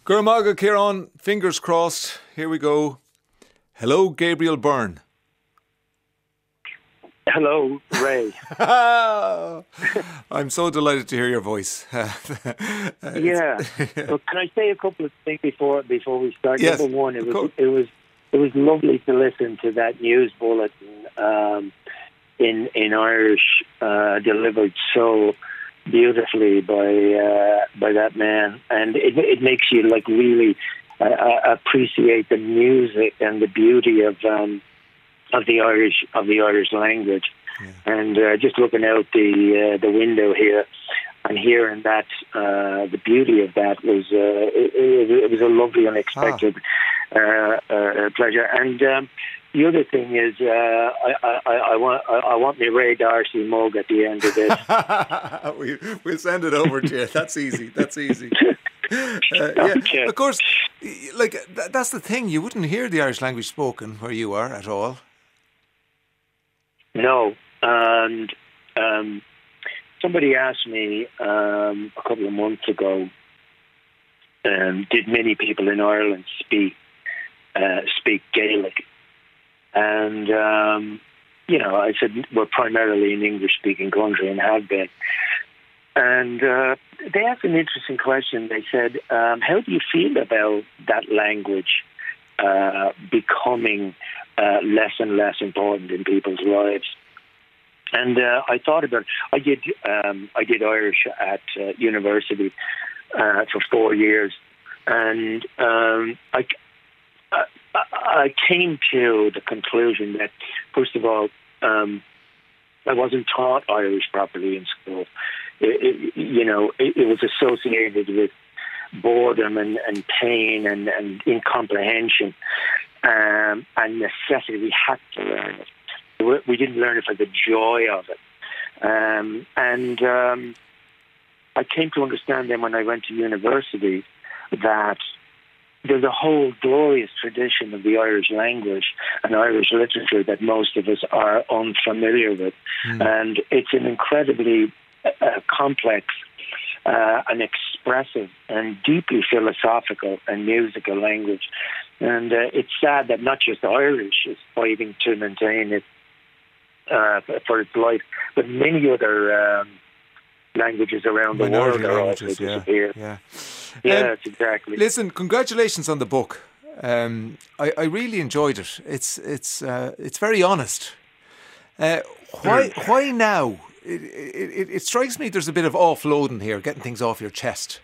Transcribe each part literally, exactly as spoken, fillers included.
Guramaga Kieran, fingers crossed. Here we go. Hello, Gabriel Byrne. Hello, Ray. I'm so delighted to hear your voice. yeah. Well, can I say a couple of things before before we start? Yes, Number one, it was it was it was lovely to listen to that news bulletin um, in in Irish, uh, delivered so beautifully by uh, by that man, and it it makes you like really uh, appreciate the music and the beauty of. Um, Of the Irish of the Irish language, yeah. and uh, just looking out the uh, the window here and hearing that uh, the beauty of that was uh, it, it was a lovely, unexpected ah. uh, uh, pleasure. And um, the other thing is, uh, I, I, I want I, I want my Ray Darcy mug at the end of this. we, we'll send it over to you. That's easy. That's easy. Uh, yeah, okay. Of course, like th- that's the thing. You wouldn't hear the Irish language spoken where you are at all. No, and um, somebody asked me um, a couple of months ago, um, did many people in Ireland speak uh, speak Gaelic? And, um, you know, I said, we're primarily an English-speaking country and have been. And uh, they asked an interesting question. They said, um, how do you feel about that language uh, becoming Uh, less and less important in people's lives? And uh, I thought about it. I did um, I did Irish at uh, university uh, for four years, and um, I, I I came to the conclusion that, first of all, um, I wasn't taught Irish properly in school. It, it, you know, it, it was associated with boredom and, and pain and, and incomprehension. Um, and necessity. We had to learn it. We didn't learn it for the joy of it. Um, and um, I came to understand then when I went to university that there's a whole glorious tradition of the Irish language and Irish literature that most of us are unfamiliar with. Mm. And it's an incredibly uh, complex uh, and expressive and deeply philosophical and musical language. And uh, it's sad that not just the Irish is fighting to maintain it uh, for its life, but many other um, languages around the Minority world are languages, also yeah, disappearing. Yeah, yeah um, exactly. Listen, congratulations on the book. Um, I, I really enjoyed it. It's it's uh, it's very honest. Uh, why mm. why now? It, it, it strikes me there's a bit of offloading here, getting things off your chest.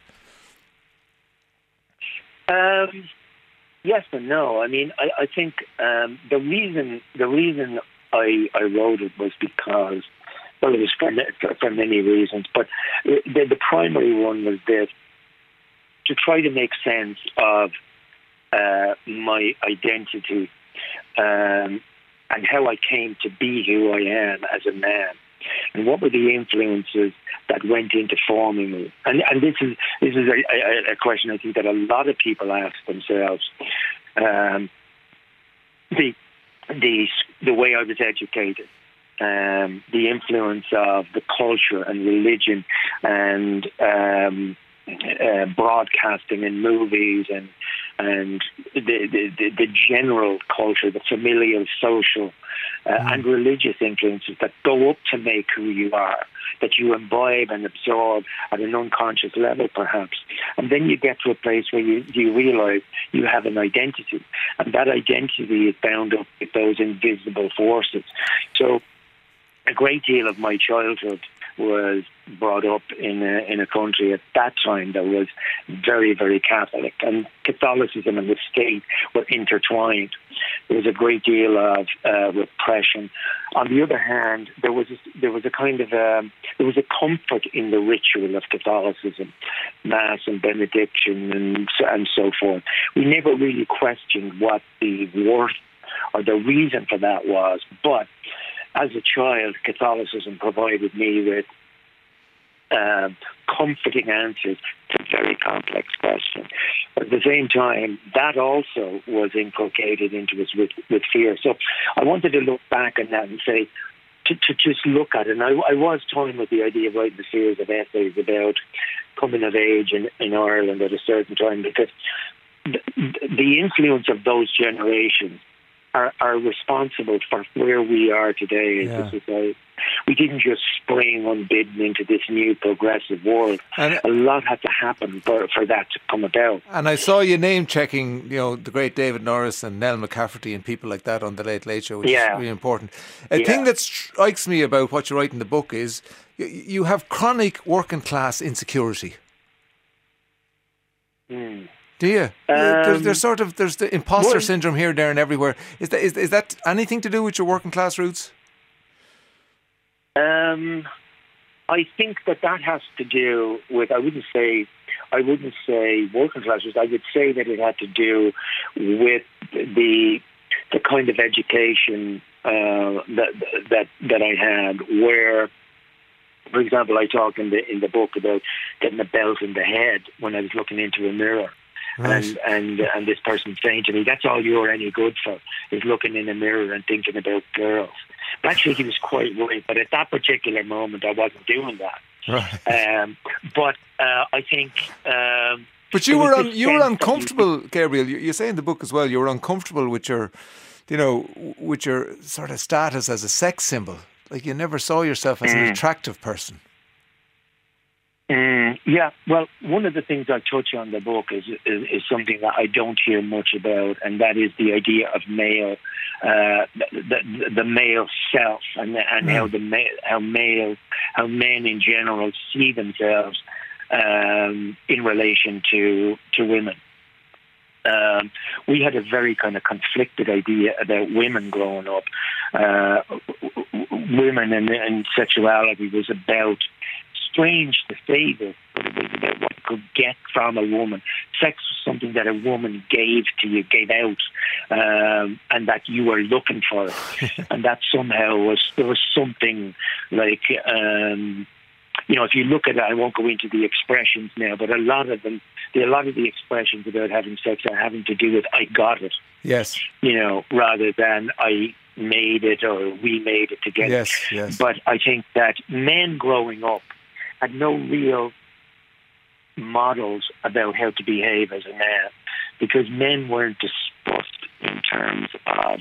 Um. Yes and no. I mean, I, I think um, the reason the reason I, I wrote it was because, well, it was for, for many reasons, but the, the primary one was this: to try to make sense of uh, my identity um, and how I came to be who I am as a man, and what were the influences that went into forming me. And, and this is this is a, a, a question I think that a lot of people ask themselves. Um, the the the way I was educated, um, the influence of the culture and religion and um, uh, broadcasting and movies and and the, the the general culture, the familial, social, uh, mm. and religious influences that go up to make who you are, that you imbibe and absorb at an unconscious level, perhaps. And then you get to a place where you, you realize you have an identity, and that identity is bound up with those invisible forces. So a great deal of my childhood was brought up in a, in a country at that time that was very, very Catholic, and Catholicism and the state were intertwined. There was a great deal of uh, repression. On the other hand, there was a, there was a kind of a, there was a comfort in the ritual of Catholicism, Mass and benediction and and so forth. We never really questioned what the worth or the reason for that was, but as a child, Catholicism provided me with uh, comforting answers to very complex questions. But at the same time, that also was inculcated into us with, with fear. So I wanted to look back on that and say, to, to just look at it. And I, I was toying with the idea of writing a series of essays about coming of age in, in Ireland at a certain time, because the, the influence of those generations are, are responsible for where we are today as Yeah. a society. We didn't just spring unbidden into this new progressive world. And- a lot had to happen for, for that to come about. And I saw you name checking, you know, the great David Norris and Nell McCafferty and people like that on the Late Late Show, which Yeah. is really important. A Yeah. thing that strikes me about what you write in the book is you, you have chronic working class insecurity. Mm. Do you? there's, Um, there's sort of there's the imposter well- syndrome here, there, and everywhere. Is that is, is that anything to do with your working class roots? Um, I think that that has to do with, I wouldn't say, I wouldn't say working classes. I would say that it had to do with the the kind of education uh, that that that I had, where, for example, I talk in the in the book about getting a belt in the head when I was looking into a mirror. Right. And and and this person saying to me, "That's all you're any good for, is looking in a mirror and thinking about girls." But actually, he was quite right. But at that particular moment, I wasn't doing that. Right. Um, but uh, I think. Um, But you there were was un, this you were sense that you- uncomfortable, Gabriel. You, you say in the book as well, you were uncomfortable with your, you know, with your sort of status as a sex symbol. Like you never saw yourself as an Mm. attractive person. Mm, yeah, well, one of the things I touch on in the book is, is is something that I don't hear much about, and that is the idea of male, uh, the, the the male self, and and Mm. how the male, how male, how men in general see themselves um, in relation to to women. Um, we had a very kind of conflicted idea about women growing up. Uh, women and, and sexuality was about, strange to say this, but it was about what you could get from a woman. Sex was something that a woman gave to you, gave out, um, and that you were looking for it. And that somehow was, there was something like, um, you know, if you look at it, I won't go into the expressions now, but a lot of them, a lot of the expressions about having sex are having to do with I got it, Yes. you know, rather than I made it or we made it together. Yes. Yes. But I think that men growing up had no real models about how to behave as a man, because men weren't discussed in terms of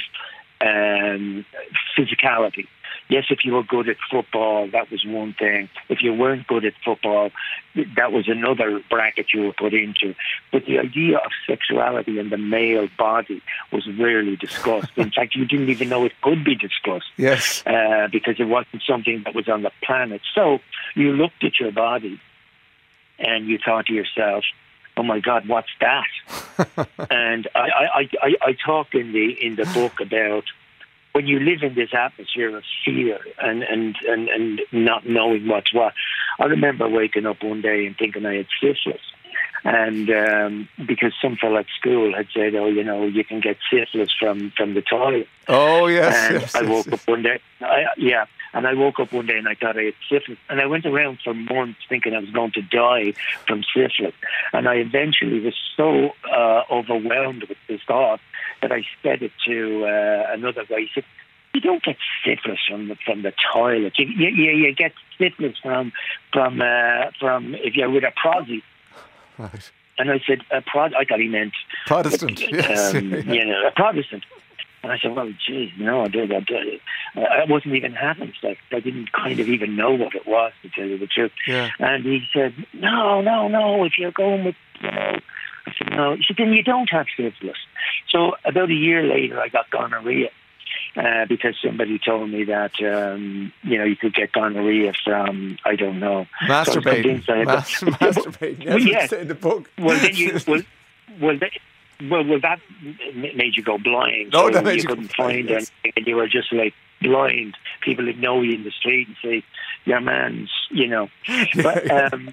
um, physicality. Yes, if you were good at football, that was one thing. If you weren't good at football, that was another bracket you were put into. But the idea of sexuality and the male body was rarely discussed. In fact, you didn't even know it could be discussed. Yes. Uh, because it wasn't something that was on the planet. So you looked at your body and you thought to yourself, oh my God, what's that? And I, I, I, I talk in the in the book about when you live in this atmosphere of fear and, and, and, and not knowing what's what. I remember waking up one day and thinking I had syphilis. And um, because some fellow at school had said, oh, you know, you can get syphilis from, from the toilet. Oh yes. And yes, I woke yes. up one day, I, yeah, and I woke up one day and I thought I had syphilis. And I went around for months thinking I was going to die from syphilis. And I eventually was so uh, overwhelmed with this thought that I said it to uh, another guy. He said, you don't get syphilis from the, from the toilet. You, you, you get syphilis from, from, uh, from if you're with a prosy. Right. And I said, a prod. I thought he meant Protestant. Yes. um, you know, a Protestant. And I said, well, geez, no, I did. I, did. I wasn't even having sex. I didn't kind of even know what it was, to tell you the truth. Yeah. And he said, no, no, no, if you're going with, you know, I said, no. He said, then you don't have syphilis. So about a year later, I got gonorrhea. Uh, because somebody told me that, um, you know, you could get gonorrhea from, I don't know. Masturbating. So I Mas- got, masturbating. Well, Yes, yeah. it's in the book. well, then you, well, well, that, well, well, that made you go blind. No, so that made you you go couldn't blind, find yes. anything, and you were just like blind. People would know you in the street and say, "Your man's," you know. But um,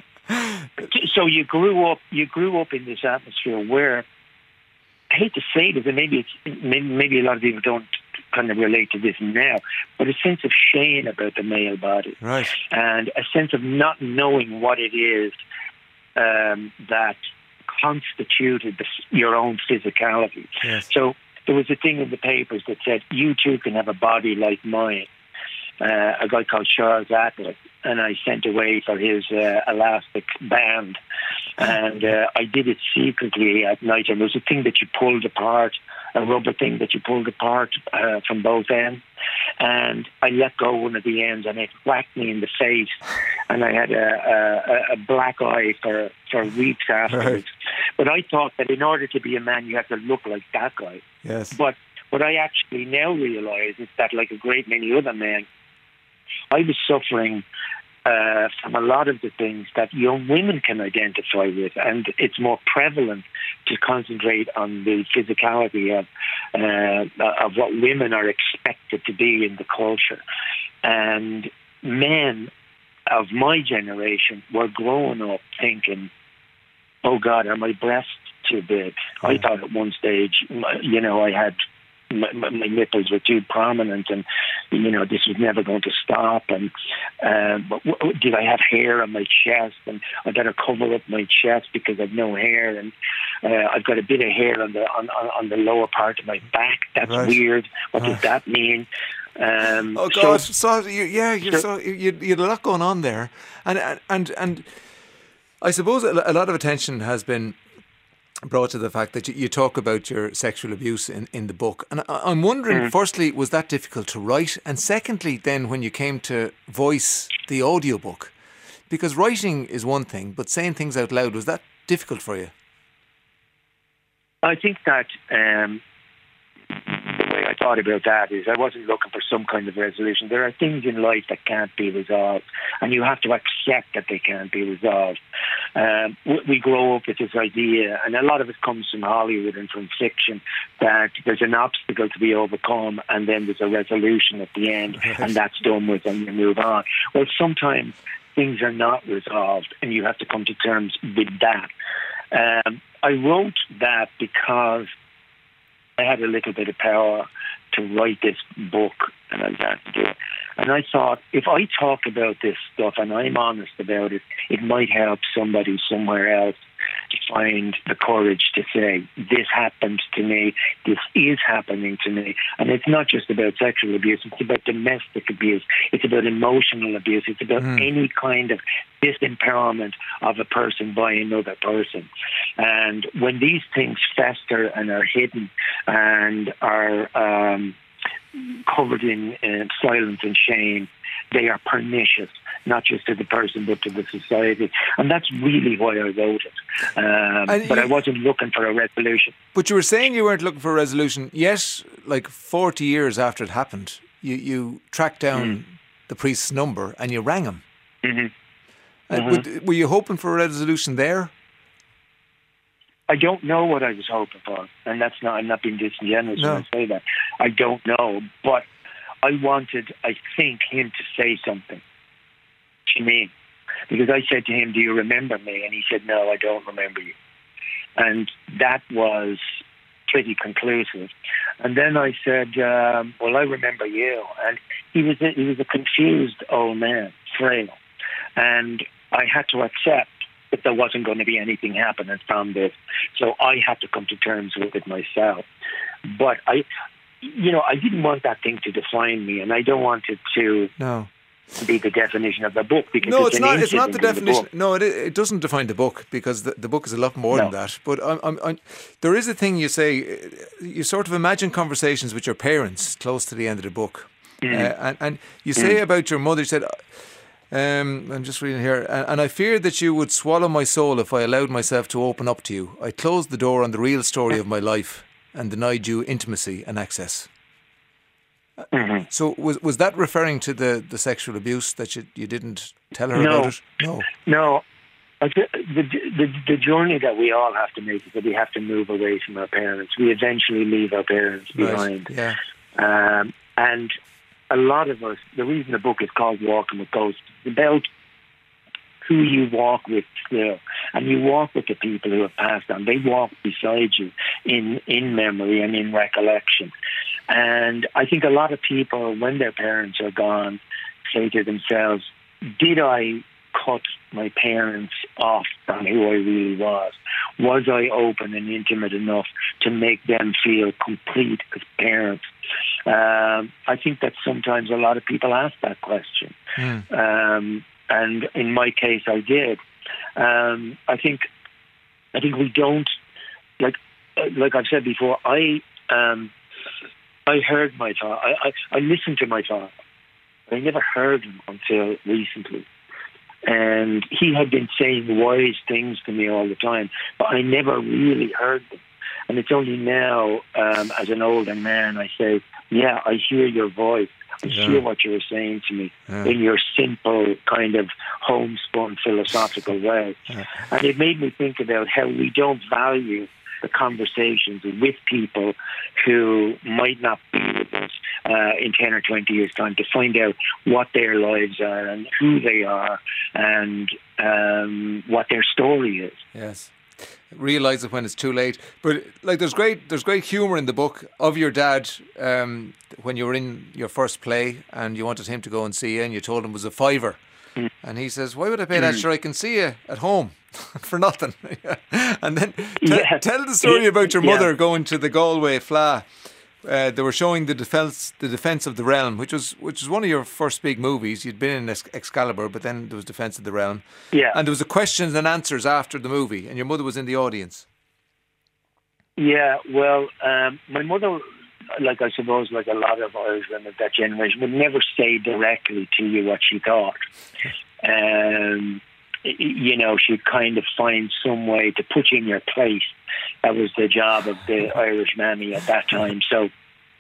so you grew up. You grew up in this atmosphere where, I hate to say this, and maybe it's maybe, maybe a lot of people don't kind of relate to this now, but a sense of shame about the male body, Right. and a sense of not knowing what it is um, that constituted the, your own physicality. Yes. So there was a thing in the papers that said, you too can have a body like mine. uh, a guy called Charles Atwood, and I sent away for his uh, elastic band. And uh, I did it secretly at night. And there was a thing that you pulled apart, a rubber thing that you pulled apart uh, from both ends. And I let go one of the ends, and it whacked me in the face. And I had a, a, a black eye for, for weeks afterwards. Right. But I thought that in order to be a man, you have to look like that guy. Yes. But what I actually now realise is that, like a great many other men, I was suffering uh, from a lot of the things that young women can identify with, and it's more prevalent to concentrate on the physicality of uh, of what women are expected to be in the culture. And men of my generation were growing up thinking, oh God, are my breasts too big? Yeah. I thought at one stage, you know, I had My, my nipples were too prominent, and you know this was never going to stop. And uh, did I have hair on my chest? And I better cover up my chest because I've no hair, and uh, I've got a bit of hair on the on, on the lower part of my back. That's right. Weird. What right. does that mean? Um, oh God! So, so you, yeah, you're so, so you you had a lot going on there, and and and I suppose a lot of attention has been brought to the fact that you, you talk about your sexual abuse in, in the book. And I, I'm wondering, mm. firstly, was that difficult to write? And secondly, then when you came to voice the audiobook, because writing is one thing, but saying things out loud, was that difficult for you? I think that um, the way I thought about that is I wasn't looking for some kind of resolution. There are things in life that can't be resolved, and you have to accept that they can't be resolved. Um, we grow up with this idea, and a lot of it comes from Hollywood and from fiction, that there's an obstacle to be overcome, and then there's a resolution at the end, and that's done with, and you move on. Well, sometimes things are not resolved, and you have to come to terms with that. Um, I wrote that because I had a little bit of power to write this book, and I had to do it. And I thought, if I talk about this stuff and I'm honest about it, it might help somebody somewhere else to find the courage to say, this happened to me, this is happening to me. And it's not just about sexual abuse, it's about domestic abuse, it's about emotional abuse, it's about mm. any kind of disempowerment of a person by another person. And when these things fester and are hidden and are um, covered in uh, silence and shame, they are pernicious, not just to the person but to the society. And that's really why I wrote it. Um, but you, I wasn't looking for a resolution. But you were saying you weren't looking for a resolution. Yet, like forty years after it happened, you, you tracked down mm. the priest's number and you rang him. Mm-hmm. Uh, mm-hmm. Were, were you hoping for a resolution there? I don't know what I was hoping for, and that's not, I'm not being disingenuous no. when I say that. I don't know, but I wanted, I think, him to say something to me, because I said to him, do you remember me? And he said, no, I don't remember you. And that was pretty conclusive. And then I said, um, well, I remember you. And he was a, he was a confused old man, frail. And I had to accept that there wasn't going to be anything happening from this. So I had to come to terms with it myself. But I, you know, I didn't want that thing to define me, and I don't want it to no. be the definition of the book. Because no, it's, it's not. It's not the definition. The no, it it doesn't define the book, because the, the book is a lot more no. than that. But I'm, I'm, I'm, there is a thing you say. You sort of imagine conversations with your parents close to the end of the book, mm. uh, and and you say mm. about your mother. You said, um, I'm just reading here, and, and I feared that you would swallow my soul if I allowed myself to open up to you. I closed the door on the real story of my life and denied you intimacy and access. Mm-hmm. So was was that referring to the, the sexual abuse that you you didn't tell her no. about it? No, no. The, the the the journey that we all have to make is that we have to move away from our parents. We eventually leave our parents behind. Right. Yeah. Um, and a lot of us, the reason the book is called Walking with Ghosts, is about who you walk with still. And you walk with the people who have passed on. They walk beside you in, in memory and in recollection. And I think a lot of people, when their parents are gone, say to themselves, did I cut my parents off from who I really was? Was I open and intimate enough to make them feel complete as parents? Um, I think that sometimes a lot of people ask that question. Mm. Um, and in my case, I did. Um, I think, I think we don't, like, like I've said before, I, um, I heard my father. I, I, I listened to my father. I never heard him until recently. And he had been saying wise things to me all the time, but I never really heard them. And it's only now, um, as an older man, I say, yeah, I hear your voice. I yeah. hear what you were saying to me yeah. in your simple, kind of homespun, philosophical way. Yeah. And it made me think about how we don't value the conversations with people who might not be with us uh, in ten or twenty years' time, to find out what their lives are and who they are and um, what their story is. Yes. Realise it when it's too late. But like, there's great there's great humour in the book of your dad um, when you were in your first play and you wanted him to go and see you and you told him it was a fiver. Mm. And he says, why would I pay that? Mm. Sure, I can see you at home for nothing. And then t- yeah. tell the story about your mother yeah. going to the Galway Fleadh. Uh, they were showing the defense, the Defence of the Realm, which was which was one of your first big movies. You'd been in Excalibur, but then there was Defence of the Realm. Yeah. And there was a questions and answers after the movie, and your mother was in the audience. Yeah, well, um, my mother, like I suppose, like a lot of Irish women of that generation, would never say directly to you what she thought. Um, you know, she'd kind of find some way to put you in your place. That was the job of the Irish mammy at that time. So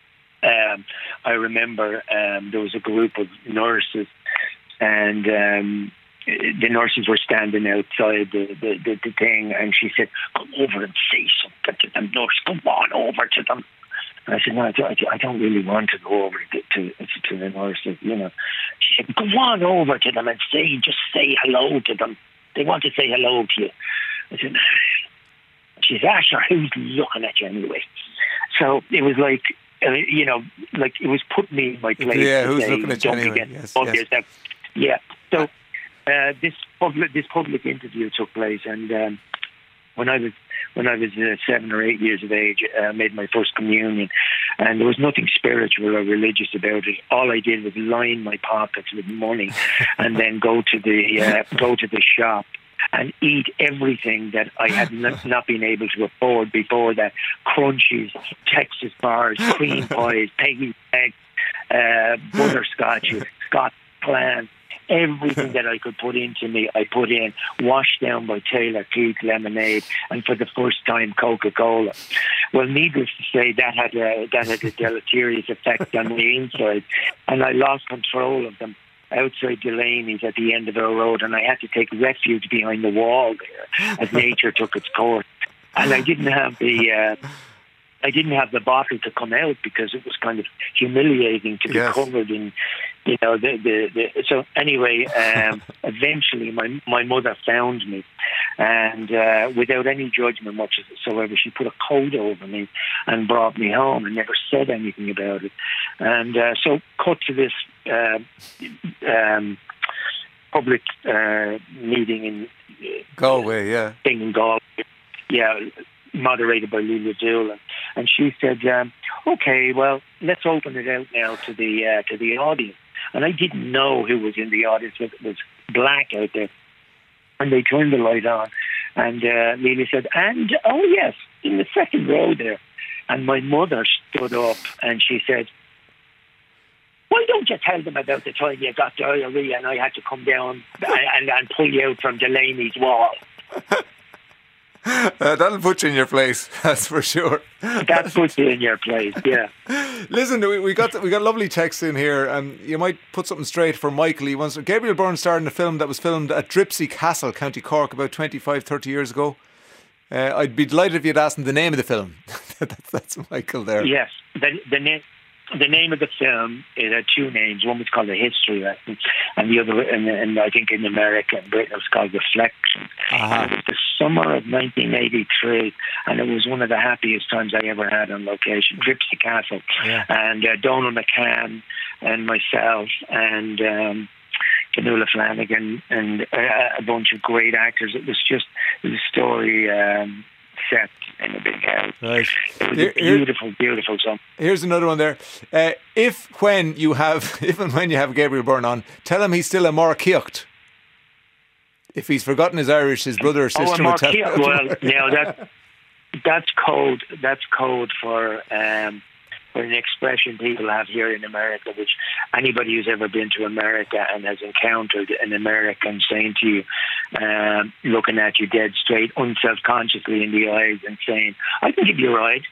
um, I remember um, there was a group of nurses, and um, the nurses were standing outside the, the, the, the thing, and she said, come over and say something to them, nurse, come on over to them. And I said, no, I, I don't really want to go over to, to, to the nurses, you know. She said, go on over to them and say, just say hello to them. They want to say hello to you. I said, she's Asher, who's looking at you anyway? So it was like, uh, you know, like it was putting me in my place. Yeah, who's say, looking at you anyway? Yes, yes. Yeah. So uh, this public this public interview took place, and um, when I was when I was uh, seven or eight years of age, I uh, made my first communion, and there was nothing spiritual or religious about it. All I did was line my pockets with money, and then go to the uh, go to the shop and eat everything that I had not, not been able to afford before that. Crunchies, Texas bars, cream pies, Peggy's eggs, uh, butterscotches, Scotch clams, everything that I could put into me, I put in. Washed down by Taylor Keith lemonade, and for the first time, Coca-Cola. Well, needless to say, that had a, that had a deleterious effect on the inside, and I lost control of them outside Delaney's at the end of our road, and I had to take refuge behind the wall there as nature took its course. And I didn't have the uh, I didn't have the bottle to come out because it was kind of humiliating to be yes. covered in, you know, the the, the so anyway, um, eventually my my mother found me, and uh, without any judgment whatsoever, she put a coat over me and brought me home and never said anything about it. And uh, so cut to this uh, um, public uh, meeting in uh, Galway, yeah, thing in Galway, yeah, moderated by Leila Doolan, and she said, um, "Okay, well, let's open it out now to the uh, to the audience." And I didn't know who was in the audience; it was black out there. And they turned the light on, and uh, Leila said, "And oh yes, in the second row there." And my mother stood up and she said, "Why don't you tell them about the time you got diarrhea and I had to come down and, and pull you out from Delaney's wall?" Uh, that'll put you in your place, that's for sure. That puts you in your place, yeah. Listen, we, we got we got lovely text in here, and you might put something straight for Michael. He wants Gabriel Byrne starred in a film that was filmed at Dripsey Castle, County Cork, about twenty-five, thirty years ago. Uh, I'd be delighted if you'd asked him the name of the film. that's, that's Michael there. Yes, the, the name. The name of the film, it had two names. One was called The History Lesson, and the other, and, and I think in America and Britain, it was called Reflections. Uh-huh. It was the summer of nineteen eighty-three, and it was one of the happiest times I ever had on location. Dripsey Castle, yeah. and uh, Donald McCann and myself and um, Fionnuala Flanagan and uh, a bunch of great actors. It was just it was a story um, set in a big house. Right. It was Here, a beautiful, beautiful song. Here's another one there. Uh, if when you have, if and when you have Gabriel Byrne on, tell him he's still a Markeocht. If he's forgotten his Irish, his brother or sister oh, would tell him. Well, no, that that's code. That's code for. Um, for an expression people have here in America, which anybody who's ever been to America and has encountered an American saying to you, um, looking at you dead straight, unself-consciously in the eyes and saying, I can give you a ride.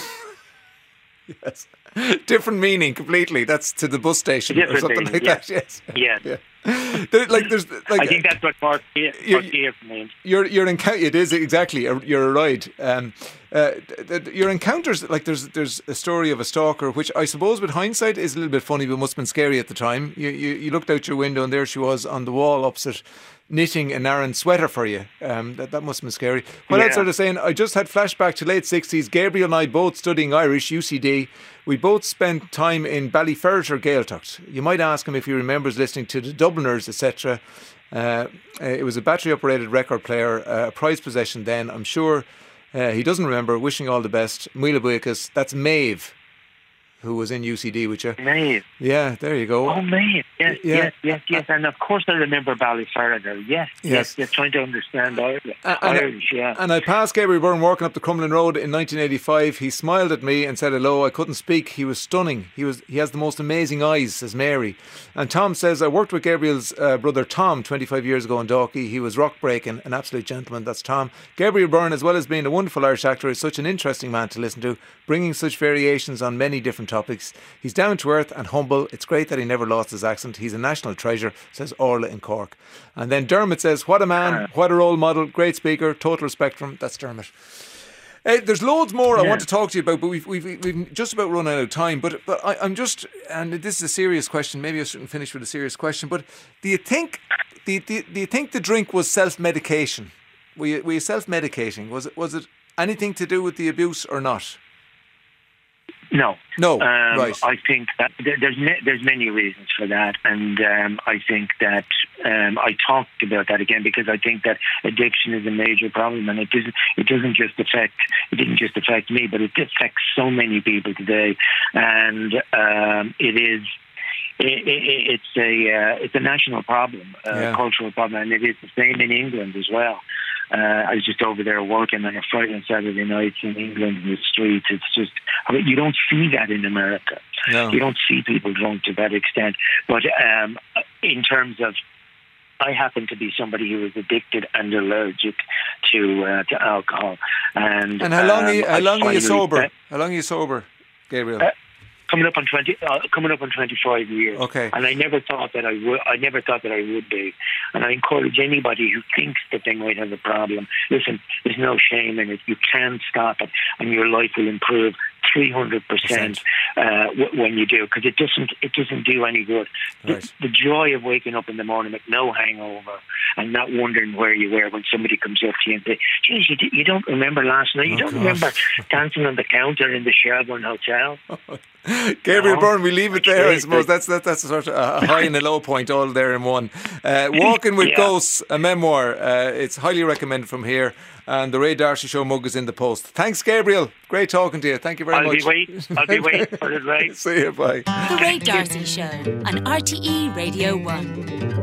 Yes. Different meaning completely. That's to the bus station Different or something meaning, like yes. that. Yes. Yes. Yeah. There, like there's like I think that's what Mark Mark means. Your your encounter it is exactly you're a ride. Um, uh, th- th- your encounters like there's there's a story of a stalker, which I suppose with hindsight is a little bit funny, but must have been scary at the time. You you, you looked out your window and there she was on the wall opposite, knitting an Aran sweater for you. Um, that that must have been scary. What yeah. else are they saying? I just had flashback to late sixties. Gabriel and I both studying Irish, U C D. We both spent time in Ballyferriter Gaeltacht. You might ask him if he remembers listening to the Dubliners, et cetera. Uh, it was a battery-operated record player, uh, a prized possession then. I'm sure uh, he doesn't remember. Wishing all the best. Mila Buikas. That's Maeve, who was in U C D with you. Maeve. Yeah, there you go. Oh, Maeve. Yes, yeah. yes, yes, yes. And of course I remember Ballyferriter. Yes, yes, yes. Yes, trying to understand Irish. Uh, Irish, yeah. And I passed Gabriel Byrne walking up the Crumlin Road in nineteen eighty-five. He smiled at me and said hello. I couldn't speak. He was stunning. He was. He has the most amazing eyes, says Mary. And Tom says, I worked with Gabriel's uh, brother Tom twenty-five years ago in Dalkey. He was rock breaking, an absolute gentleman. That's Tom. Gabriel Byrne, as well as being a wonderful Irish actor, is such an interesting man to listen to, bringing such variations on many different topics. He's down to earth and humble. It's great that he never lost his accent. He's a national treasure, says Orla in Cork. And then Dermot says, what a man, what a role model, great speaker, total spectrum. That's Dermot. Uh, there's loads more yeah. I want to talk to you about, but we've we've we've just about run out of time. But but I, I'm just, and this is a serious question. Maybe I shouldn't finish with a serious question. But do you think, do you, do you, do you think the drink was self-medication? Were you, were you self-medicating? Was it was it anything to do with the abuse or not? No, no. Um, right. I think that there's there's many reasons for that, and um, I think that um, I talked about that again because I think that addiction is a major problem, and it doesn't it doesn't just affect it didn't just affect me, but it affects so many people today, and um, it is. It, it, it's a uh, it's a national problem, a yeah. cultural problem, and it is the same in England as well. Uh, I was just over there working on a Friday and Saturday nights in England in the streets. It's just, I mean, you don't see that in America. No. You don't see people drunk to that extent. But um, in terms of, I happen to be somebody who is addicted and allergic to uh, to alcohol. And and how long um, are you, how long are you sober? That, how long are you sober, Gabriel? Uh, Coming up on twenty, uh, coming up on twenty-five years, okay. And I never thought that I would. I never thought that I would be. And I encourage anybody who thinks that they might have a problem. Listen, there's no shame in it. You can stop it, and your life will improve three hundred percent when you do. Because it doesn't. It doesn't do any good. Right. The, the joy of waking up in the morning with no hangover and not wondering where you were when somebody comes up to you and says, "Geez, you, you don't remember last night? You oh, don't God. remember dancing on the counter in the Shelbourne Hotel?" Gabriel no. Byrne, we leave it there. I suppose that's that, that's a sort of a high and a low point all there in one. Uh, Walking with yeah. Ghosts, a memoir. Uh, it's highly recommended from here, and the Ray D'Arcy Show mug is in the post. Thanks, Gabriel. Great talking to you. Thank you very I'll much. Be wait. I'll be waiting for it, Ray. See you. Bye. The Ray D'Arcy Show on R T E Radio One.